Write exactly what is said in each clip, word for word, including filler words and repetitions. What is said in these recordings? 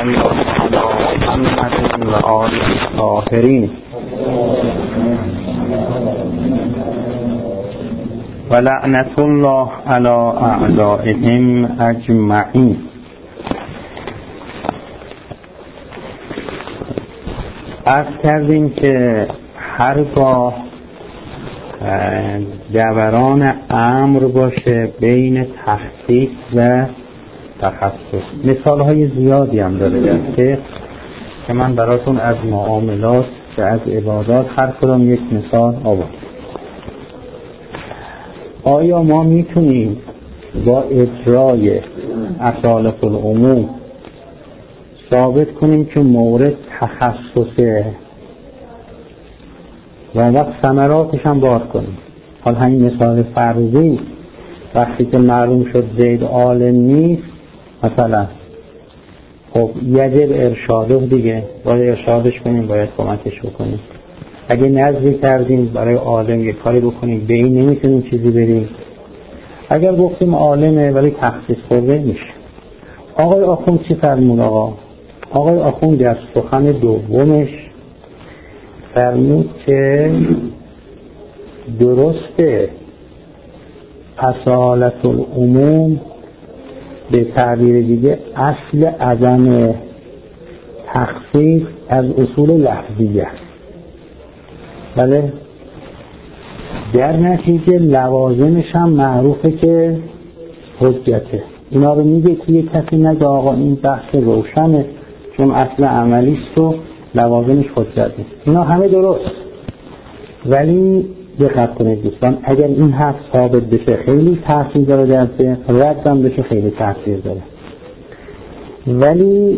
الله علی محمد و آل الطاهرین و لعنت الله علی اعدائهم اجمعین. عرض کردیم که هرگاه دوران امر باشه بین تخصیص و تخصص، مثال های زیادی هم داره در فقه که من براتون از معاملات و از عبادات هر کدام یک مثال آوردم. آیا ما میتونیم با اجرای اصالت العموم ثابت کنیم که مورد تخصصه و وقت ثمراتش هم باز کنیم؟ حال همین مثال فرضی وقتی که معلوم شد زید عالم نیست، مثلا خب یجب ارشاده دیگه، باید ارشادش کنیم، باید کمکش بکنیم. اگه نظری کردیم برای عالم یک کاری بکنیم، به این نمیتونیم چیزی بریم. اگر گفتیم عالمه ولی تخصیص خورده میشه. آقای آخوند چی فرمود؟ آقا آقای آخوند در سخن دومش فرمود که درسته اصالت العموم به تعبیر دیگه اصل عدم تخصیص از اصول لفظیه، بله، در نتیجه لوازمش هم معروفه که حجته. اینا رو میگه که یک کسی نگه آقا این بحث روشنه چون اصل عملیست و لوازمش حجته. اینا همه درست، ولی دقت کنید دوستان، اگر این حرف ثابت بشه خیلی تاثیر داره، در فقه رد هم بشه خیلی تاثیر داره. ولی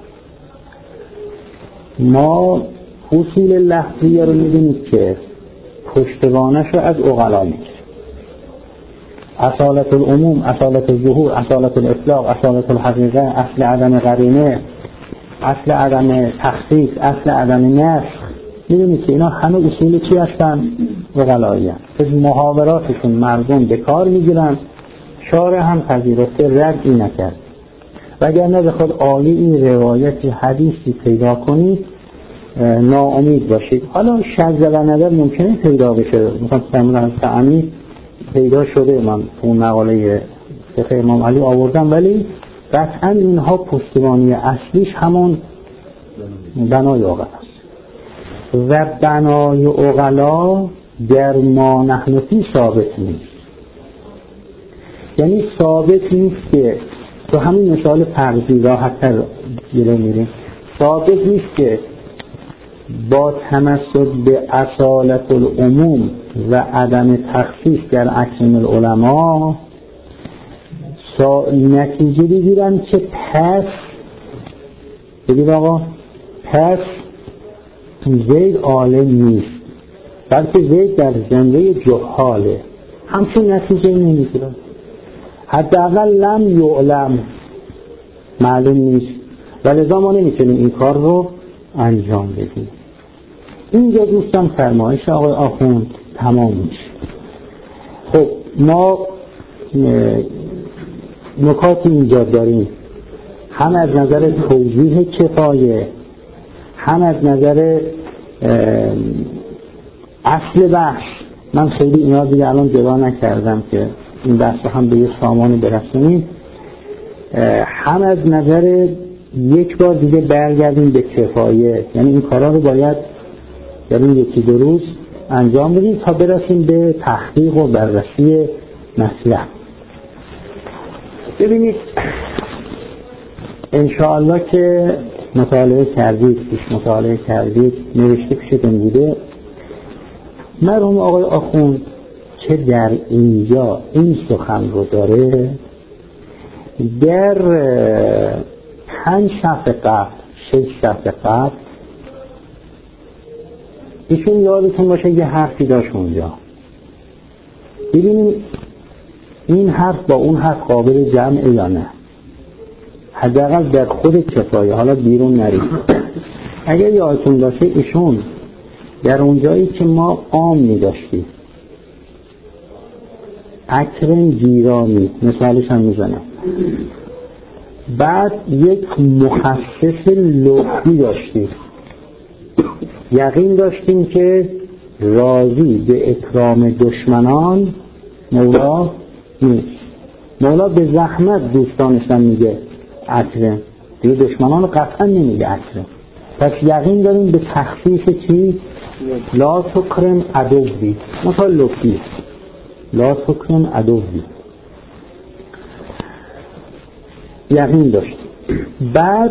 ما اصول لفظیه رو میدونید که پشتوانش رو از عقلا میگیریم. اصالت العموم، اصالت الظهور، اصالت الاطلاق، اصالت الحقیقه، اصل عدم قرینه، اصل عدم تخصیص، اصل عدم نسخ، میدونید که اینا همه اصول چی هستن؟ عقلایی هستن. از محاوراتشون مردم به کار میگیرن، شارع هم پذیرفته، ردی نکرد. و اگر نه بخواد آیه این روایتی حدیثی پیدا کنید ناامید باشید. حالا شذ و نظر ممکنه پیدا بشه، مثلا سمران تعمی پیدا شده، من اون مقاله فقه امام علی آوردم، ولی قطعا اینها پشتوانی اصلیش همون بنای عقل است. و بنای عقلا در ما نحن فی ثابت نیست. یعنی ثابت نیست که تو همین مثال فرضی راحت‌تر جلو میریم، ثابت نیست که با تمسک به اصالت العموم و عدم تخصیص در اکثر العلماء نتیجه بگیرن که پس بگید آقا پس زید عالم نیست، بلکه زید در زمره جهاله. همچون نتیجه نمیگیرن، حداقل لم یعلم، معلوم نیست، ولذا ما نمیتونیم این کار رو انجام بدیم. اینجا دوستان فرمایش آقای آخوند تمام میشه. خب ما نکات اینجا داریم، هم از نظر توضیح کفایه، هم از نظر اصل بحث. من خیلی اینا دیگه الان جدا نکردم که این بحث هم به یه سامانی برسونیم، هم از نظر یک بار دیگه برگردیم به کفایه. یعنی این کارا رو باید در این یکی دو روز انجام بدیم تا برسیم به تحقیق و بررسی مسئله. ببینید انشاءالله که مطالعه کردید، پیش مطالعه کردید، نوشته پیشتون بوده. مرحوم آقای آخوند که در اینجا این سخن رو داره، در پنج صفحه قبل، شش صفحه قبل ایشون یادتون باشه یه حرفی داشت اونجا. ببینیم این حرف با اون حرف قابل جمعه یا نه، حداقل در خود کفایه، حالا بیرون نرید. اگر یادتون باشه ایشون در اونجایی که ما عام می داشتیم اکرم جیرانی مثالش هم میزنم، بعد یک مخصص لغوی داشتیم، یقین داشتیم که راضی به اکرام دشمنان مولا نیست. مولا به زحمت دوستانشان میگه اکرم، دیگه دشمنان رو قطعا نمیگه اکرم. پس یقین داریم به تخصیص چی؟ لا تکرم عدوی، مثال لطفی لا تکرم عدوی یقین داشت. بعد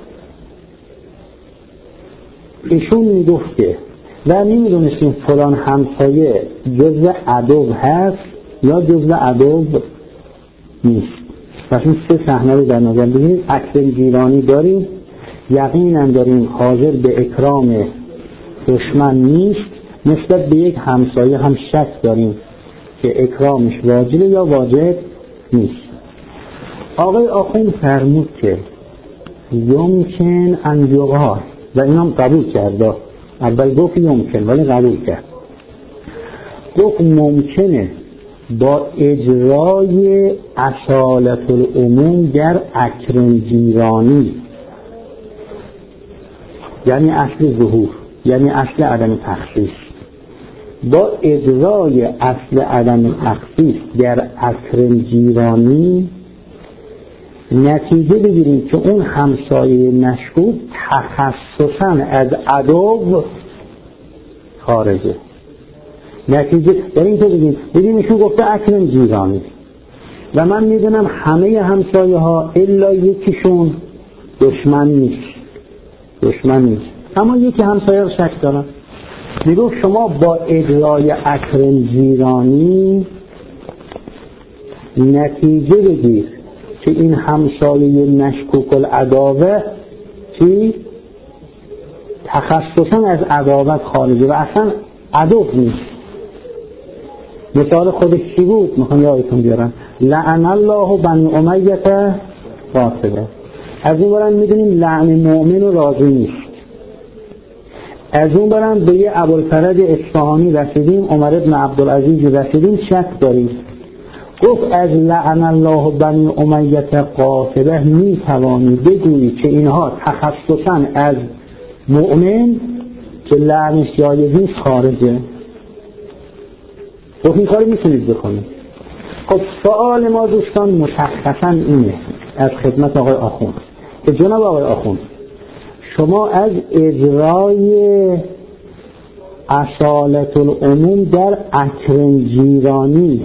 ایشون میگفت که و نمیدونستیم فلان همسایه جزء عدو هست یا جزء عدو نیست. پس این سه صحنه رو در نظر بگیرید. اکرم جیرانی داریم، یقیناً داریم حاضر به اکرام دشمن نیست، نسبت به یک همسایه هم شک داریم که اکرامش واجبه یا واجب نیست. آقای آخوند فرمود که یمکن ان یقال و اینم قبول کرد. اول گفت یمکن ولی قبول کرد. گفت ممکنه با اجرای اصالت العموم در اکرم جیرانی، یعنی اصل ظهور، یعنی اصل عدم تخصیص، با اجرای اصل عدم تخصیص در اکرم جیرانی نتیجه بگیریم که اون همسایه مشکوک تخصصاً از عدو خارجه. نتیجه در این که بگیم بگیم ایشون گفته اکرم جیرانی و من میدونم همه همسایه ها الا یکیشون دشمن نیست، دشمن نیست، اما یکی همسایه رو شک دارم. میگو شما با اجرای اکرم جیرانی نتیجه بگیر که این همسایه مشکوک العداوه چی؟ تخصصاً از عداوت خارجه و اصلا عدو نیست. مثال خودش چی بود؟ میخوام یادتون بیارم. لعن الله بنی امیه قاطبه. از اون برم میدونیم لعن مؤمن و راضی نیست. از اون برم به یه ابوالفرج اصفهانی رسیدیم، عمر بن عبدالعزیز رسیدیم، شک داریم. گفت از لعن الله بنی امیه قاطبه میتوانی بگویی که اینها تخصصاً از مؤمن که لعنش جایز نیست خارجه. خب این کاری میتونید بکنید. خب سوال ما دوستان مشخصاً اینه از خدمت آقای آخوند که جناب آقای آخوند شما از اجرای اصالت العموم در اکرم جیرانی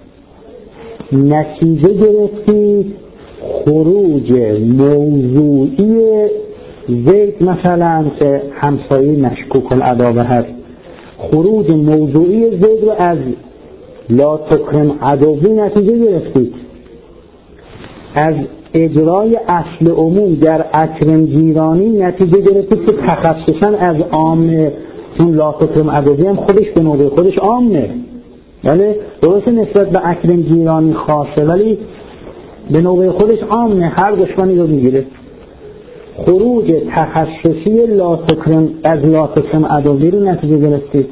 نتیجه گرفتید خروج موضوعی زید مثلا که همسایه مشکوک العداوه هست، خروج موضوعی زید رو از لا تکرم عدوی نتیجه گرفتید. از اجرای اصل عموم در اکرم جیرانی نتیجه گرفتید که تخصصاً از عام اون لا تکرم عدوی هم خودش به نوبه خودش عامه، ولی درسته نسبت به اکرم جیرانی خاصه ولی به نوبه خودش عامه، هر دشمنی رو میگیره. خروج تخصصی لا تکرم از لا تکرم عدوی رو نتیجه گرفتید.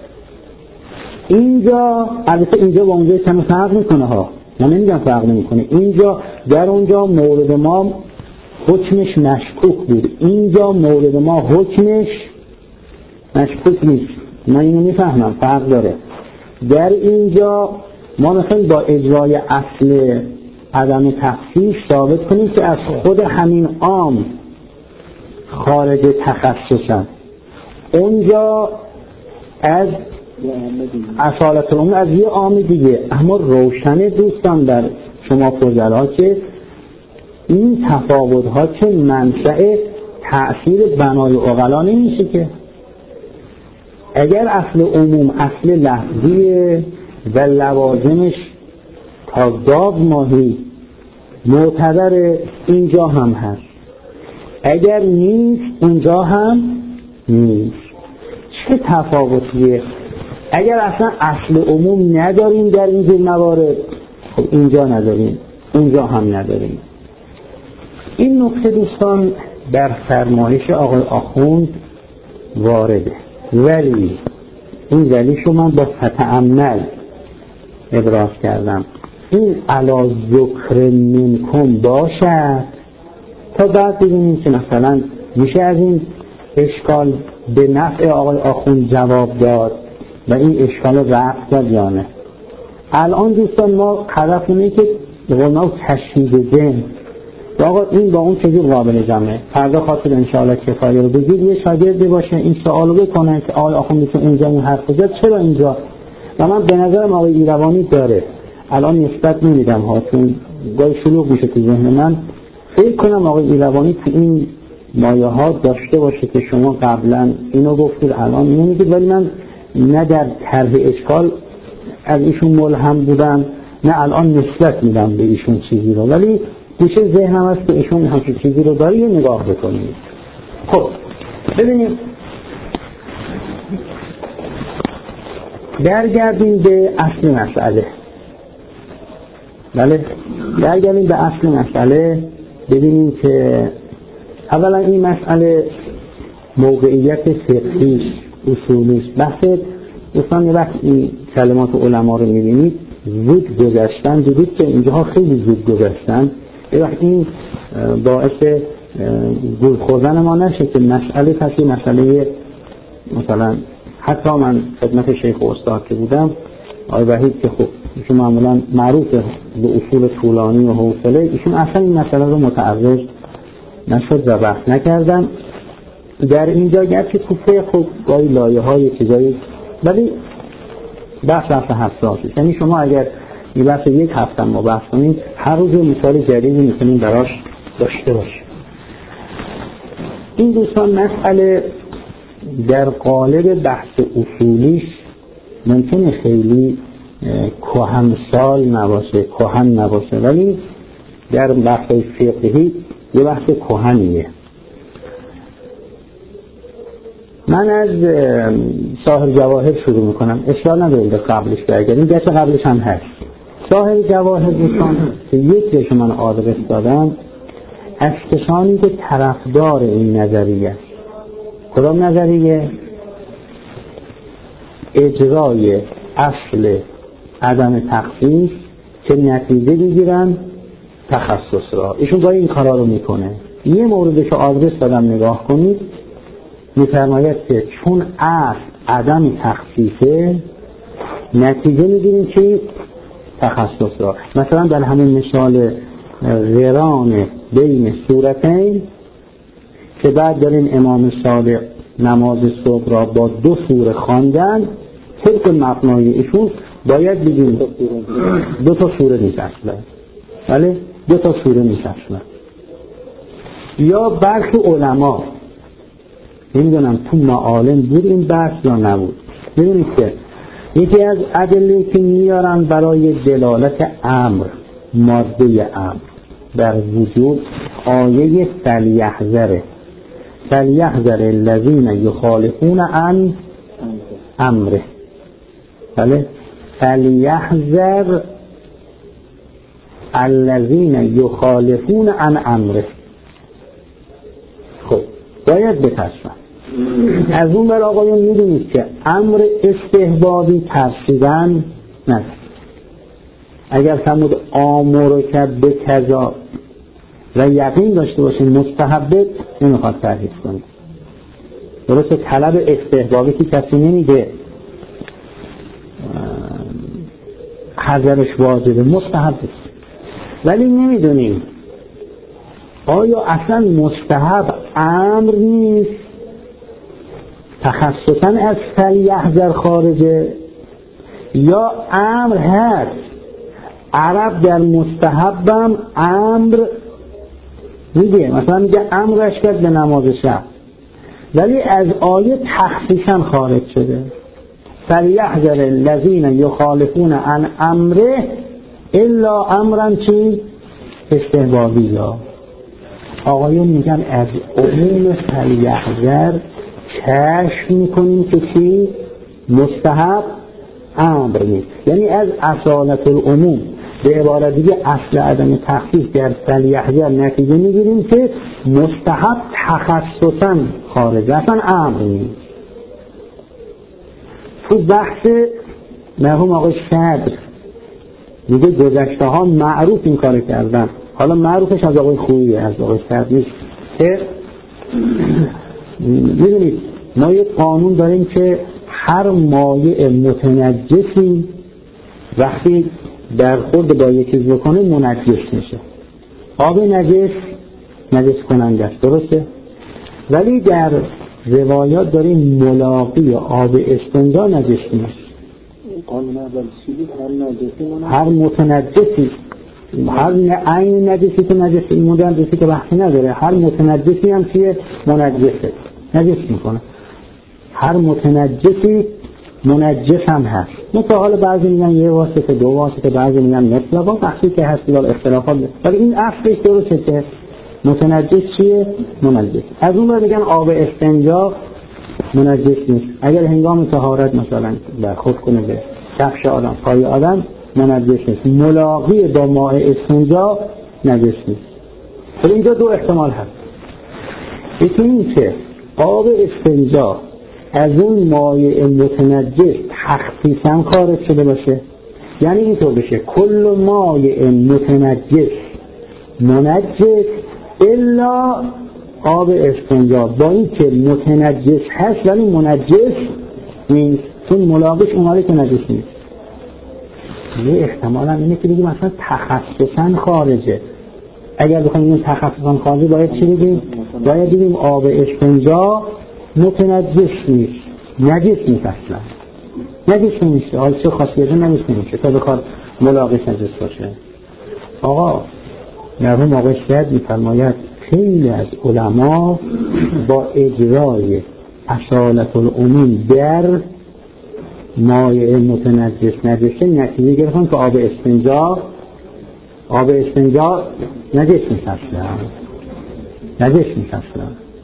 اینجا البته اینجا با اونجا کمی فرق میکنه ها، من نمیگم فرق نمیکنه. اینجا در اونجا مورد ما حکمش مشکوک بود، اینجا مورد ما حکمش مشکوک نیست. من اینو میفهمم فرق داره. در اینجا ما مثلا با اجرای اصل عدم تخصیص ثابت کنیم که از خود همین عام خارج تخصصن. اونجا از اصالت العموم از یه عام دیگه. اما روشنه دوستان در شما فضلا که این تفاوت ها که منشأ تأثیر بنای عقلا نمیشه که اگر اصل عموم اصل لفظیه و لوازمش تا گاو ماهی معتبر اینجا هم هست، اگر نیست اونجا هم نیست. چه تفاوتیه؟ اگر اصلا اصل عموم نداریم در اینجور موارد، خب اینجا نداریم اونجا هم نداریم. این نکته دوستان در فرمایش آقای آخوند وارده، ولی این ولیشو من با فتعمل ابراز کردم. این علا ذکر منکم باشد تا بعد ببینیم که مثلا میشه از این اشکال به نفع آقای آخوند جواب داد و این اشکال رو رفع کرد یا نه. الان دوستان ما هدف اینه که به قول ما تشدید ذهن آقا این با اون چجور قابل جمعه. فردا خاطر انشاءالله کفایه رو بگید یه شاگردی باشه این سوالو بکنه که آقای آخوند که اونجا اون حرف زد چرا اینجا، و من به نظرم آقای ایروانی داره. الان نسبت نمیدم ها چون گاهی شلوغ میشه تو ذهن من. فکر کنم آقای ایروانی تو این مایه ها داشته باشه که شما قبلا اینو گفتید الان نمیگید، ولی من نه در طرح اشکال از ایشون ملهم بودم نه الان نسبت میدم به ایشون چیزی رو، ولی دیشه ذهنم هست که ایشون همچین چیزی رو داره یه نگاه بکنید. خب ببینیم برگردیم به اصل مسئله. بله برگردیم به اصل مسئله ببینیم که اولا این مسئله موقعیت فقهیش اصولیش بحث دوستان. یه وقت این کلمات علما رو میبینید زود گذشتن، دیدید که اینجاها خیلی زود گذشتن، یه وقت این باعث گول خوردن ما نشه که مسئله پس یه مسئله مثلا حتی من خدمت شیخ و استاد که بودم آقای وحید که خب ایشون معمولا معروف به اصول طولانی و حوصله، ایشون اصلا این مسئله رو متعرض نشد و بحث نکردن. در اینجا گرچه تو فقه خب گاهی لایه های چیزایی، ولی بحث بحث حساسی، یعنی شما اگر این بحث یک هفته ما بحث کنید هر روز مثال جدیدی میتونیم براش داشته باشیم. این دوستان مسئله در قالب بحث اصولیش ممکنه خیلی کهنسال نباشه کهن نباشه ولی در بحث فقهی یه بحث کهنیه. من از صاحب جواهر شروع میکنم، اشکال نداره به قبلش برگردیم، گرچه قبلش هم هست. صاحب جواهر دوستان که یک ریش من آدرس دادم از کسانی که طرفدار این نظریه. کدام نظریه؟ اجرای اصل عدم تخصیص که نتیجه بگیرن تخصص را. ایشون باید این کارا رو میکنه. یه موردش آدرس دادم نگاه کنید، میفرماید که چون اصل عدم تخصیصه نتیجه میگیریم که تخصص را. مثلا در همین مثال قران بین سورتین که بعد دارین امام صادق نماز صبح را با دو سوره خواندن، طبق مبنای ایشون باید بگیم دو تا سوره میچسبه. بله دو تا سوره میچسبه. یا برخی علما نمیدونم تو معالم بود این بحث یا نبود، ببینید که یکی از ادله که میارن برای دلالت امر، ماده امر در وجود آیه فلیحذر فلیحذر الذین یخالفون عن امره. بله فلیحذر الذین یخالفون عن امره. خب باید بترسن. از اون بر آقایون میدونید که امر استحبابی ترسیدن نه. اگر فرمود آمر کرد به کذا و یقین داشته باشین مستحبه نمیخواد ترهیز کنید. درسته طلب استحبابی که کسی نمیگه حذرش واجبه، مستحبه، ولی نمیدونیم آیا اصلا مستحب امر نیست تخصصاً از فلیحذر خارجه یا امر هست. عرب در مستحبم امر میگه، مثلا میگه امرش کرد به نماز شب، ولی از آیه تخصیصاً خارج شده. فلیحذر الذین یخالفون عن امره الا امرا چی؟ استحبابی. لا آقایون میگن از عموم فلیحذر کشف میکنیم که چی؟ مستحب امر نیست. یعنی از اصالت العموم به عبارت دیگه اصل عدم تخصیص در فلیحذر نتیجه میگیریم که مستحب تخصصاً خارج، اصلا امر نیست. تو بحث مرحوم آقای صدر میگه گذشته ها معروف این کار کردن، حالا معروفش از آقای خوییه، از آقای سعد نیست. که میدونید ما یک قانون داریم که هر مایع متنجسی وقتی برخورد با یک چیز بکنه منجس میشه. آب نجس نجس کننده است، درسته؟ ولی در روایات داریم ملاقی آب استنجا نجس نیست. قانون اول چی بود؟ هر نجسی هر متنجسی، هر عین نجسی که نجسی متنجسی که بحثی نداره، هر متنجسی هم چیه؟ منجسه، نجس میکنه. هر متنجسی منجس هم هست. مثلا حالا بعضی میگن یه واسطه، دو واسطه، بعضی میگن مثل با بحثی که هست دار اختلافات، ولی این اصلش درسته که متنجس چیه؟ منجس. از اون بعد میگن آب استنجا منجس نیست. اگر هنگام طهارت مثلا برخورد کنه به کفش آدم، پای آدم، منجس نیست. ملاقی با ماء استنجا نجس نیست. ولی اینجا دو احتمال هست. یکی این که آب استنجا از اون مایع متنجس تخصیصاً خارج شده باشه، یعنی اینطور بشه کل مایع متنجس منجس الا آب استنجا، با این که متنجس هست ولی منجس نیست، چون ملاقیش اومده که نجس نیست. یه احتمال هم اینه که بگیم مثلا تخصصاً خارجه. اگر بخوایم این تخصصاً خارجه باید چی بگیم؟ باید بگیم آب استنجا متنجس نیست، نجس نیست، اصلا نجس نیست. حالا چه خاصیتی نجس نیست تا بخواد ملاقیش نجس باشه. آقا مرحوم آقای سعد می‌فرماید خیلی از علما با اجرای اصالت العموم در مایع متنجس نجسه نتیجه گرفتن که آب استنجا آب استنجا نجس نیست، اصلا نجس نیست اصلا.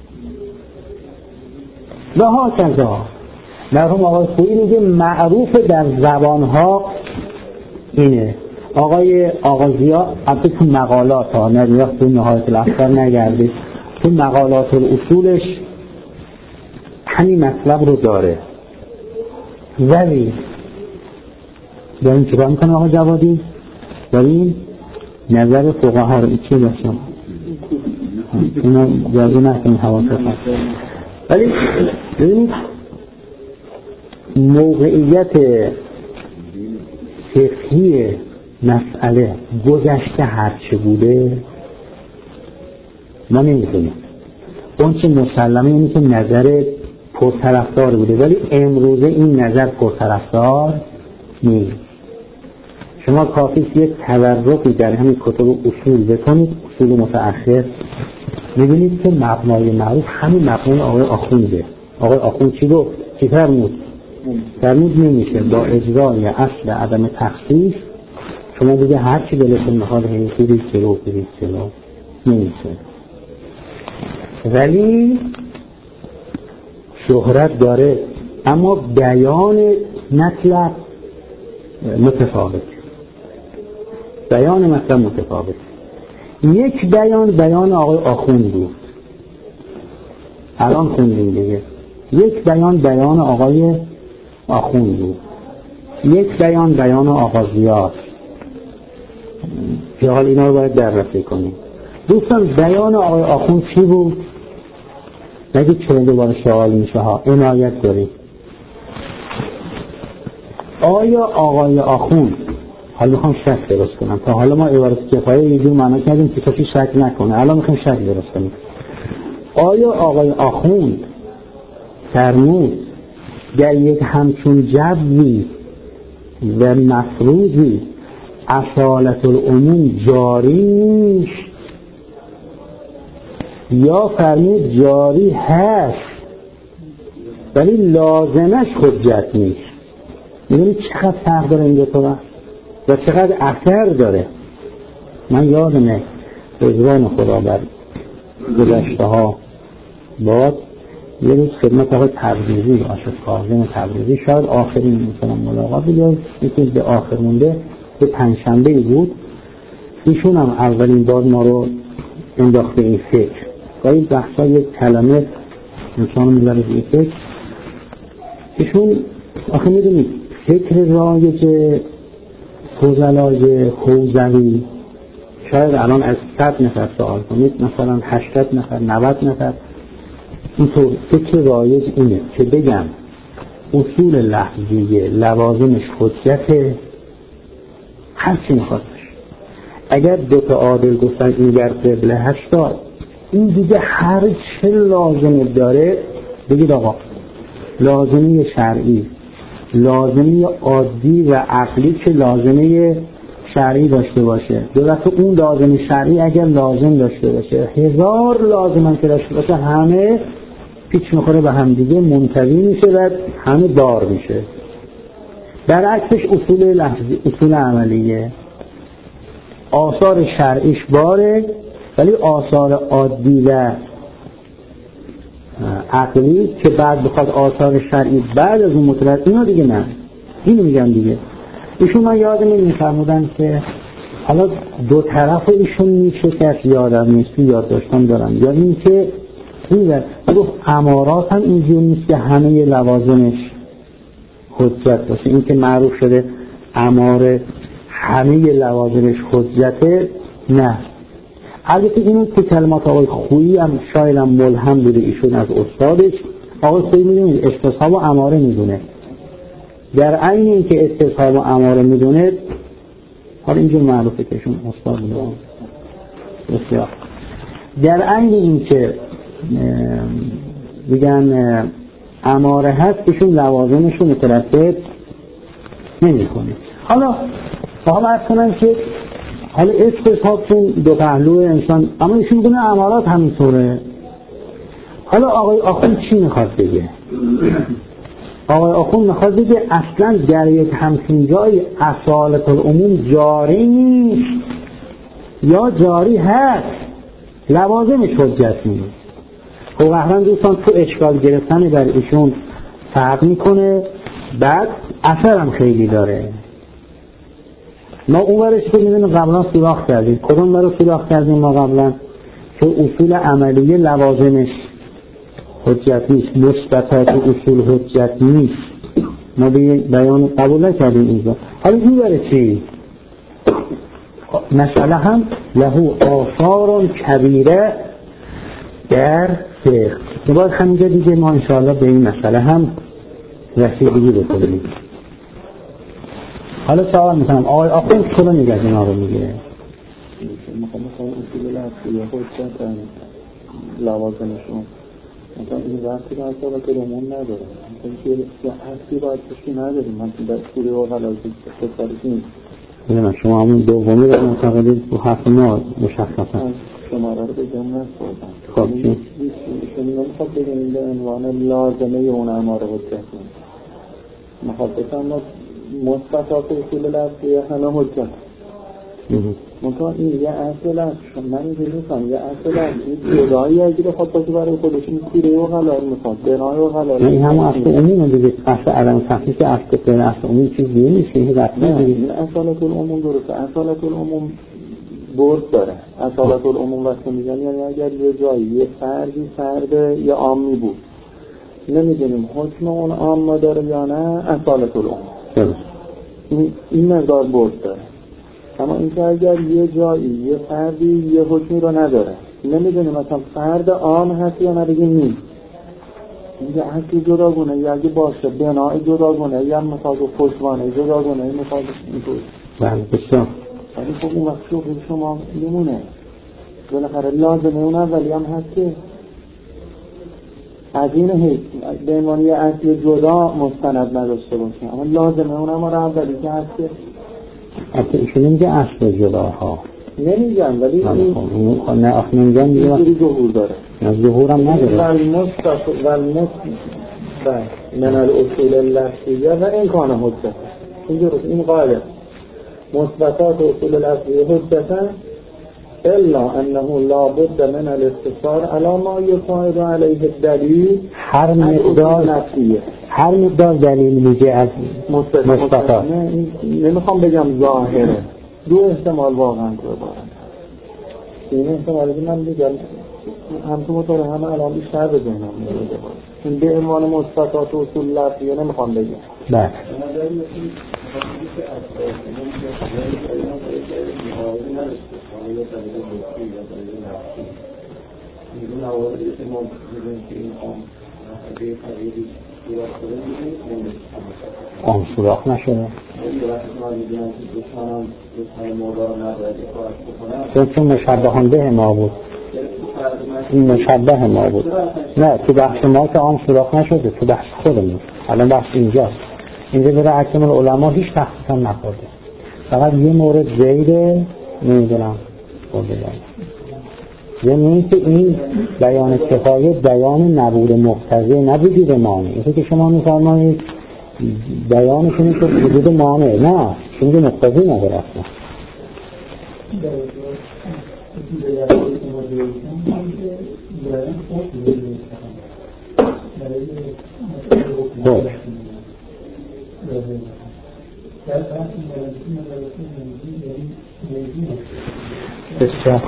و ها کذا مرحوم آقای خویی میگه معروف در زبانها اینه. آقای آغازیا البته تو مقالات ها نریاخت تو نهایت الافکار نگردید، تو مقالات الاصولش همین مطلب رو داره. ولی داریم چرا میکنه آقا جوادی؟ داریم نظر فقها رو چی باشم اینا جوادی نکنیم حواسه هست. ولی ببینید موقعیت فقهی مسئله گذشته هرچه بوده ما نمیدونیم. اون چه مسلمه اینه که نظر پرطرفدار بوده، ولی امروزه این نظر پرطرفدار نیست. شما کافیست یک تورقی در همین کتب اصول بکنید، اصول متأخر، می‌بینید که مبنای معروف همین مبنای آقای آخونده. آقای آخوند چی گفت؟ چی فرمود؟ فرمود نمیشه با اجرای اصل عدم تخصیص شما دیگه هر چی دلتون میخواد همین برید جلو برید جلو، نمیشه. ولی شهرت داره، اما بیان مطلب متفاوت، بیان مطلب متفاوت. یک بیان بیان آقای آخوند بود، الان خوندیم دیگه. یک بیان بیان آقای آخوند بود، یک بیان بیان آغازیات که حال اینا رو باید بررسی کنیم. دوستان بیان آقای آخوند چی بود؟ نگید چون دوباره سوال میشه ها، عنایت داریم. آیا آقای آخوند، حالا میخوام شک درست کنم، تا حالا ما عبارت کفایه یه جور معنا کردیم که کسی شک نکنه، الان میخوام شک درست کنیم. آیا آقای آخوند فرمود در یک همچون جوی و مفروضی اصالت العموم جاری نیست، یا فرمود جاری هست ولی لازمش حجت نیست؟ میدونید چقدر فرق داره این دو تا و چقدر اثر داره؟ من یادمه رضوان خدا بر گذشته ها باد یه روز خدمت آقای تبریزی آشد کاظم تبریزی، شاید آخرین مثلا ملاقات بود یا یکی به آخر مونده، به پنجشنبه بود. ایشون هم اولین بار ما رو انداخته این فکر و این بحثا یک کلمه انسان میبره این فکر. ایشون آخه میدونید فکر رایج فضلای حوزوی شاید الان از صد نفر سوال کنید مثلا هشتاد نفر نود نفر اینطور فکر رایج اینه که بگم اصول لفظیه لوازمش حجته، هر چی میخواد باشه. اگر دو تا عادل گفتن این گر قبله هشتاد، این دیگه هر چه لازمه داره بگید آقا لازمه شرعی، لازمه عادی و عقلی که لازمه شرعی داشته باشه، درسته اون لازمه شرعی اگر لازم داشته باشه، هزار لازم هم که داشته باشه، همه پیچ میخوره به هم دیگه، منتوی میشه و همه بار میشه. برعکسش اصول لفظی، اصول عملیه، آثار شرعیش باره ولی آثار عادی و عقلی که بعد بخواد آثار شرعی بعد از اون مترد اینا دیگه نه. اینو میگم دیگه. ایشون من یادم میفرمودن که حالا دو طرف ایشون میشه که یادم نیست، یاد داشتم دارم، یا این که این گفت امارات هم اینجور نیست که همه لوازمش حجت باشه. این که معروف شده اماره همه لوازمش حجته، نه. البته اینو که کلمات آقای خویی هم شاید هم ملهم بوده ایشون از استادش. آقای خویی میدونید استصحاب و اماره میدونه، در عین این که استصحاب و اماره میدونه، حالا اینجور معروفه که ایشون استاد بوده بسیار، در عین این که میگن اماره هست ایشون لوازمش رو مترتب نمی کنه. حالا حالا عرض کنم که حالا استصحاب چون دو پهلو انسان، اما ایشون بگونه امارات همینطوره. حالا آقای آخوند چی میخواد بگه؟ آقای آخوند میخواد بگه اصلا در یک همچین جای اصالت العموم جاری نیست یا جاری هست، لوازمش حجت نیست. خب قهران دوستان تو اشکال گرفتن در ایشون فرق میکنه، بعد اثر هم خیلی داره. ما اون ورش که میدونیم قبلا سراخ کردیم، کدوم ورش سراخ کردیم ما قبلا که اصول عملیه لوازمش حجت نیست، مثبتات اصول حجت نیست، ما بیان قبول نکردیم اینجا. حالا این ورش چی؟ مسئله هم له آثار کبیره در فقه. باید همینجا دیگه ما انشاءالله به این مسئله هم رسیدگی بکنیم. حالا سوال میکنم آقای آخوند چرا میگه اینا رو میگه؟ میخوام مثلا اصول لفظی حجت لوازمشون مثلا این وقتی که اصالت العموم نداره، مثلا که یه اصلی باید بشی نداریم، مثلا در سوره و غلازی خودکارش نیست. بله شما همون دومی رو معتقدید تو حرف ما مشخصا شماره رو بگم نسپردم. خب چی؟ ایشون نمیخواد بگیم به عنوان لازمه اون اماره حجت نیست. میخواد بگم مثبتات اصول لفظی همه حجت. منطقه این یه اصل است، من اینجا نیستم یه اصل است، این جدایی اگه بخواد باشه برای خودش این سیره و غلال میخواد بنای و غلال این همون اصل عموم دیگه، اصل عدم تخصیص اصل غیر اصل عموم چیز دیگه نیست که این رسمه دیگه. این اصالت العموم درسته، اصالت العموم برد داره. اصالت العموم وقتی میگن یعنی اگر یه جایی یه فردی فرد یه عامی بود نمیدونیم حکم اون عام داره یا نه، اصالت العموم این این مقدار برد داره. اما اینکه اگر یه جایی یه فردی یه حکمی رو نداره نمیدونیم مثلا فرد عام هست یا نبگیم نیست، اینکه اصلی جداگونه یا اگه باشه بنای جداگونه یا مثال پشتوانه جداگونه مثال اینطور. بله بسیار. ولی خب اون وقت شغل شما نمونه بالاخره لازمه اون اولی هم هست که از این حیث به عنوان یه اصل جدا مستند نداشته باشه، اما لازمه اون هم رو اولی که هست که اصلا ایشون نمیگه اصل جداها نمیگم، ولی این نه آخه نمیگم اینجوری ظهور داره، ظهور هم نداره. والمصطف والمصطف من الاصول اللفظیه و امکان حجت اینجوری این قاعده مثبتات اصول اللفظیه حجتن الا انه لا بد من الاختصار على ما يساعد عليه الدلیل. هر مقدار هر مقدار دلیل میگه از مثبتات، نمیخوام بگم ظاهره، دو احتمال واقعا تو دارن. این احتمالی که من میگم هم تو مطوره همه الان بیشتر به ذهنم میاد، این به عنوان مثبتات اصول لفظیه نمیخوام بگم. بله یا دلیل لطفی یا دلیل نفسی این موارد که ما می‌بینیم که این قوم مسئله تغییری ایراد شده می‌بینیم آن سوراخ نشده این وقتی ما می‌بینیم که دشمنان دشمن مردا رو نباید کارش بکنن چون مشبهان به ما بود این مشبه ما بود نه تو بحث ما که آن سوراخ نشده تو بحث خودمون الان بحث اینجاست اینجا برای حکم العلماء هیچ تخصیص هم نخورده فقط یه مورد زیده نمیدونم خورده دارم یعنی که این بیان کفایه بیان نبود مقتضی نبودی به مانع اینکه که شما میفرمایید بیانشونه که وجود مانع نه چون مقتضی نداره اصلا خب بسیار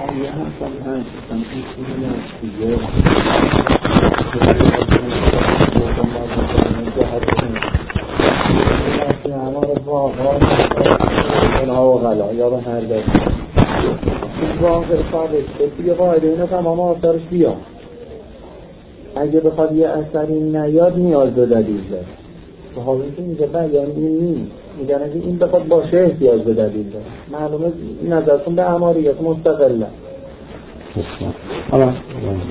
اینها و غلا یا به هر دست این واقع ثابت توی قاعده اینو تمام آثارش بیا اگه بخواد یه اثری نیاد نیاز به دلیل داره به حالی که میگه بیان این نیست میگن اگه این بخواد باشه احتیاج به دلیل داره معلومه نظرتون به اعماریت مستقله حالا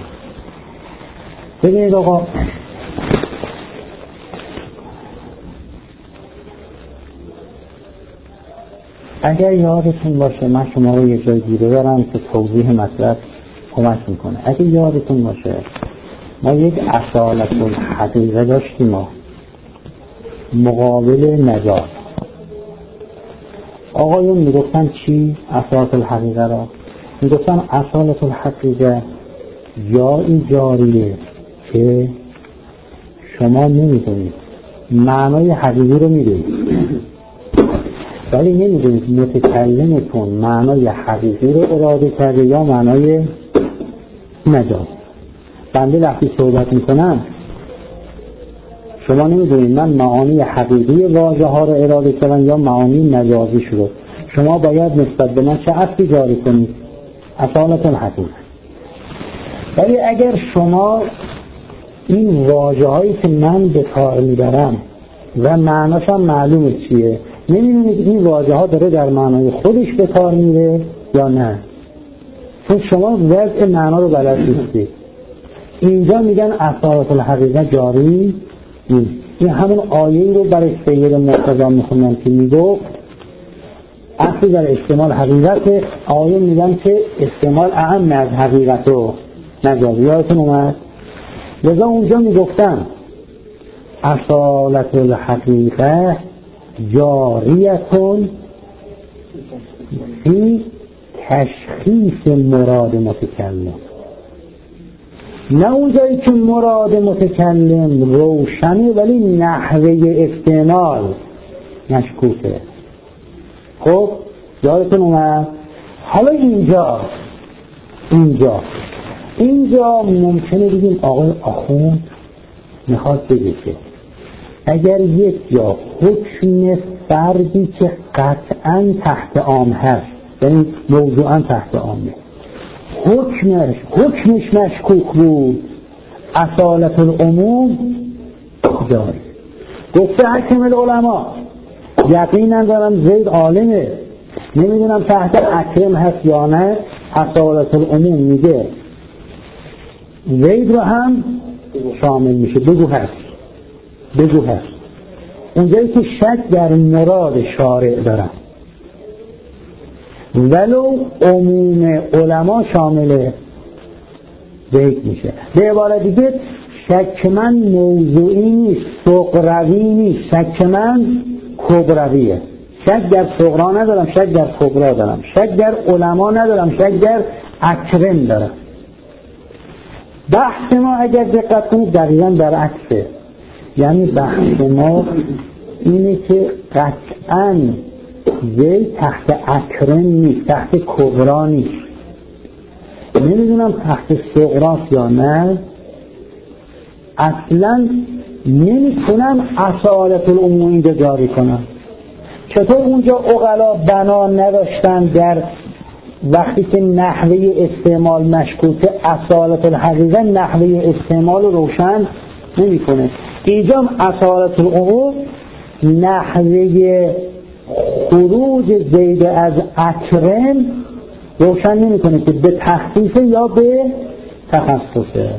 ببینید آقا اگر یادتون باشه من شما رو یه جای دیره دارم که توضیح مطلب کمک میکنه اگر یادتون باشه ما یک اصالت الحقیقه داشتیم ما مقابل نجات آقایون میگفتن چی اصالت الحقیقه را میگفتن اصالت الحقیقه جایی جاریه که شما نمیدونید معنای حقیقی رو میدونید ولی نمیدونید متکلمتون معنای حقیقی رو اراده کرده یا معنای مجاز بنده وقتی صحبت میکنم شما نمیدونید من معانی حقیقی واژه ها رو اراده کردم یا معانی مجازی شد شما باید نسبت به من چه اصلی جاری کنید اصالت الحقیقه ولی اگر شما این واژه هایی که من به کار میبرم و معناش هم معلومه چیه نمیدونید این واژه ها داره در معنای خودش به کار میره یا نه چون شما وضع معنا رو بلد نیستید اینجا میگن اصالت الحقیقه جاری نیست این همون آیه رو برای سید مرتضی میخونم که میگو اصلی در استعمال حقیقت آیه میگن که استعمال اهم از حقیقت و نجازی یادتون اومد لذا اونجا میگفتن اصالت الحقیقه جاریتون فی تشخیص مراد متکلم نه اونجایی که مراد متکلم روشنه ولی نحوه استعمال مشکوکه خب یادتون اومد حالا اینجا اینجا اینجا ممکنه بگیم آقای آخوند میخواد بگه که اگر یک جا حکم فردی که قطعا تحت عام هست یعنی موضوعا تحت عامه حکمش حکمش مشکوک بود اصالت العموم جاری گفته حکم العلماء یقینا دارم زید عالمه نمیدونم تحت اکرم هست یا نه اصالت العموم میگه زید رو هم شامل میشه بگو هست بگو هست اونجایی که شک در مراد شارع دارم ولو عموم علما شامل زید میشه به عبارت دیگه شک من موضوعی نیست صغروی نیست شک من کبرویه شک در صغرا ندارم شک در کبرا دارم شک در علما ندارم شک در اکرم دارم بحث ما اگر دقت کنید دقیقا برعکسه یعنی بحث ما اینه که قطعاً زید تحت اکرم نیست تحت کبرا نیست نمیدونم تحت صغراست یا نه اصلا نمیتونم اصالت العموم اینجا جاری کنم چطور اونجا عقلا بنا نداشتن در وقتی که نحوه استعمال مشکوکه اصالت الحقیقه نحوه استعمال روشن نمی کنه. اینجا اصالت العموم نحوه خروج زید از اکرم روشن نمی کنه که به تخصیصه یا به تخصصه.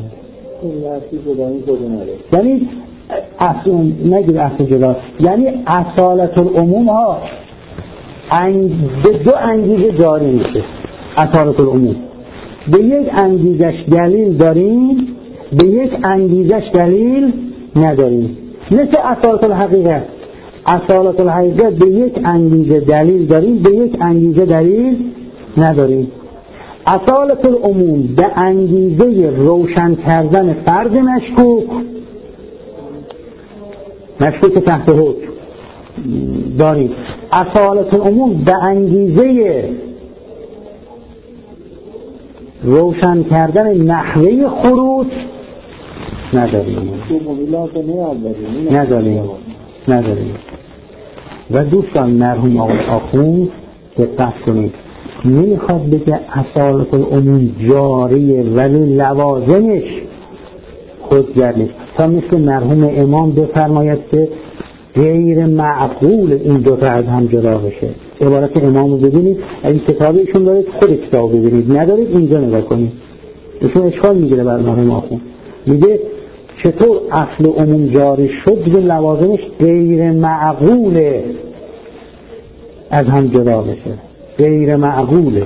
یعنی اصل نگید اصل جدا، یعنی اصالت العموم ها انگ... به دو انگیزه جاری میشه. اصالت العموم به یک انگیزش دلیل داریم، به یک انگیزش دلیل نداریم. مثل اصالت الحقیقه، اصالت الحقیقه به یک انگیزه دلیل داریم، به یک انگیزه دلیل نداریم. اصالت العموم به انگیزه روشن کردن فرض مشکوک مشکوک تحت حکم داریم. اصالت العموم به انگیزه روشن کردن نحوه خروج نداریم نداریم نداریم و دوستان مرحوم آقای آخوند دقت کنید، نمیخواد بگه اصالت العموم جاریه ولی لوازمش خودجر نیست، تا مثل مرحوم امام بفرماید که غیر معقول این دوتا از هم جدا بشه. عبارت امام رو ببینید، اگه کتابی ایشون دارید خود کتاب ببینید، ندارید اینجا نگاه کنید. ایشون اشکال میگیره بر مرحوم آخوند، میگه چطور اصل عموم جاری شد دیگه لوازمش غیر معقوله از هم جدا بشه، غیر معقوله.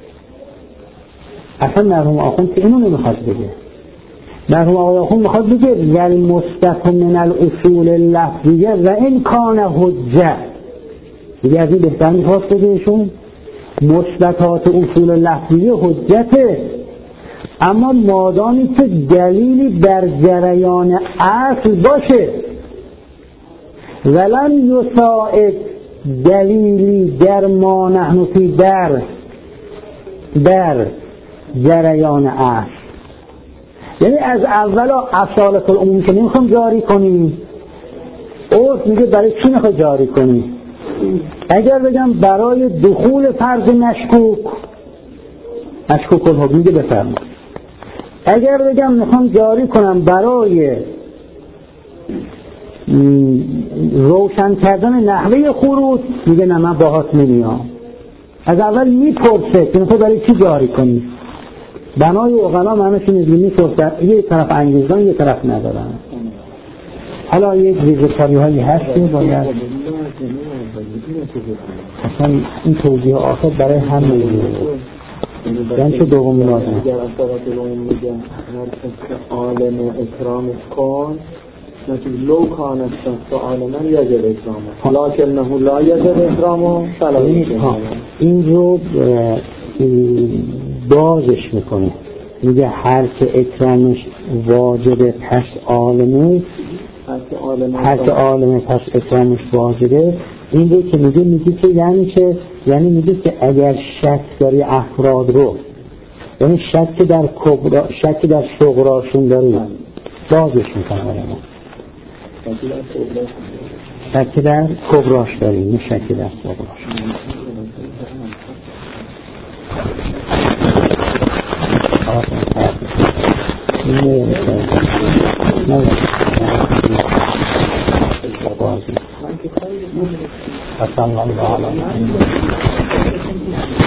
اصلا مرحوم آخوند که اینو نمیخواد بگه. مرحوم آخوند میخواد بگه ول مستث من الاصول اللفظیه و این کان حجه. دیگه از این بهتر میخواد بگه ایشون مثبتات اصول لفظیه حجته، اما مادامی که دلیلی بر جریان اصل باشه ولن یساعد دلیلی در ما نحن فی در در جریان اصل. یعنی از اولا اصالت العموم که نمیخوام جاری کنیم، عرف میگه برای چی میخوای جاری کنی؟ اگر بگم برای دخول فرض مشکوک مشکوک الحکم میگه بفرما. اگر بگم میخوام جاری کنم برای روشن کردن نحوه خروج میگه نه من باهات نمیام. از اول میپرسه که میخوای برای چی جاری کنی. بنای عقلا معنیشون اینه میپرسه، یه طرف انگیزان یه طرف ندارن. حالا یک ریزکاری هایی هست که باید اصلا این توضیح آخر برای هم میگه یعنی چه دوم لازم اگر اصالت العموم میگه هر کس عالم اکرامش کن نتیجه لو کانست عالما یجب اکرامه لکنه لا یجب اکرامه فلا اکرامه. این رو بازش میکنه، میگه هر که اکرامش واجبه پس عالمه، هر که عالمه پس اکرامش واجبه. این رو که میگه میگه که یعنی که یعنی میگه که اگر شک داری افراد رو، یعنی شک در کبرا شک در صغراشون داری بازش میکنه. شک در کبراش داری نه شک در صغراش. نه نه